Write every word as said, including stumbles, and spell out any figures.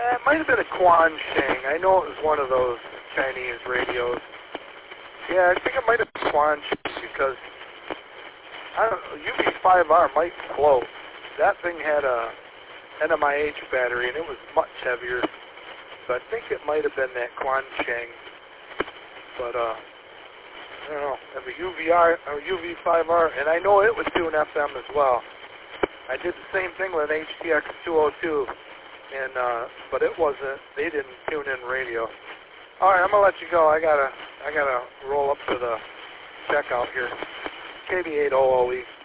Uh, it might have been a Quan Sheng. I know it was one of those Chinese radios. Yeah, I think it might have been Quan Sheng because I don't know, U V five R might float. That thing had a N M I H battery, and it was much heavier. So I think it might have been that Quan Sheng. But, uh, I don't know, and the U V R, or U V five R, and I know it would tune F M as well. I did the same thing with H T X two oh two, and, uh, but it wasn't, they didn't tune in radio. Alright, I'm gonna let you go. I gotta, I gotta roll up to the checkout here. K B eight O O E.